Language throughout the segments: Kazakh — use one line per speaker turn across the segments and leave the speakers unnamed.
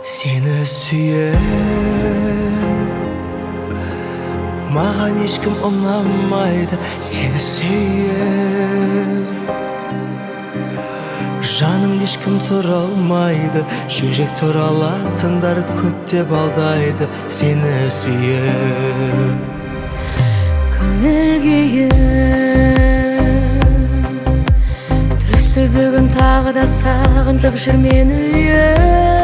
Seni sүйем, маған ешкім ұнамайды. Seni sүйем, жаныңды ешкім тұра алмайды. Жүрек туралатындар көп деп алдайды. Seni sүйем,
көңіл күйім түсті бүгін тағы да сағынтып жүр мені үйім.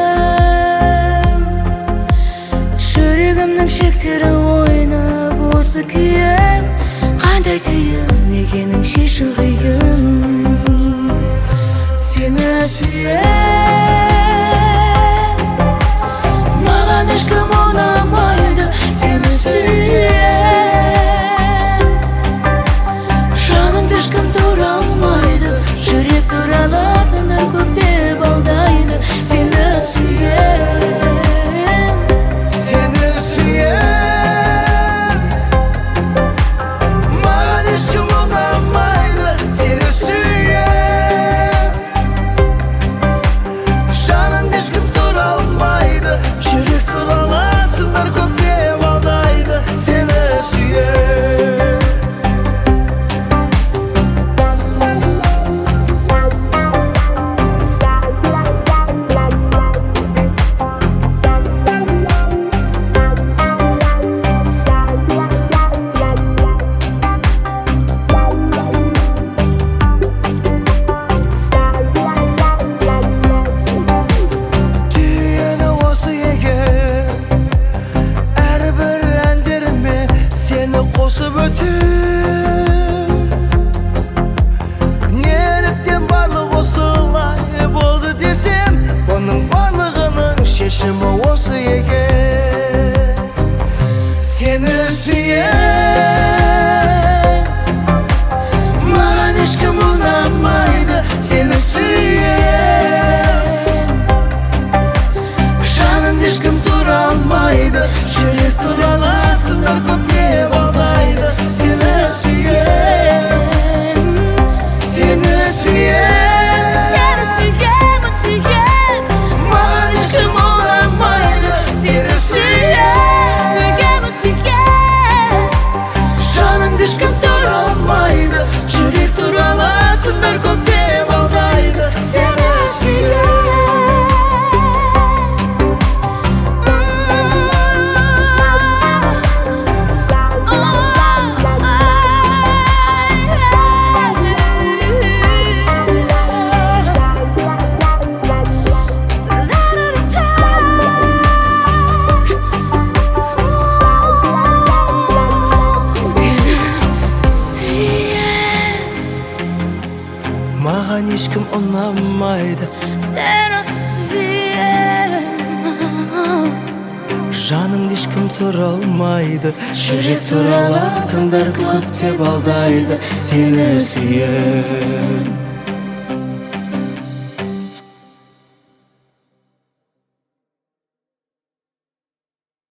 Жүрегімнің шектері ойнап осы күйім. Қандай түйін екенін шешу қиын. Сені сүйем, маған ешкім ұнамайды. Сені сүйем, жаныңды ешкім тұра алмайды. Жүрек туралатындар көп деп алдайды. Сені сүйем,
seni sүйем, маған ешкім ұнамайды. Seni sүйем, жаныңды ешкім тұра алмайды. Жүрек туралатындар көп деп алдайды. Seni sүйем, түйені осы екен. Әрбір әндеріме сені қосып өтем. Неліктен барлық осылай болды десем, бұның барлығының шешімі осы екен. Seni sүйем,
маған ешкім ұнамайды.
seni sүйем,
жаныңды ешкім тұра алмайды.
жүрек туралатындар көп деп алдайды. Seni sүйем, seni sүйем,
Сені сүйемін, сүйем,
маған ешкім ұнамайды. Seni сүйем,
сүйемін, сүйем,
жаныңды ешкім тұра алмайды. Жүрек туралатындар көп деп алдайды. Seni sүйем, маған ешкім ұнамайды.
сені сүйем,
жаныңды ешкім тұра алмайды. Жүрек туралатындар көп деп алдайды. Seni сүйем.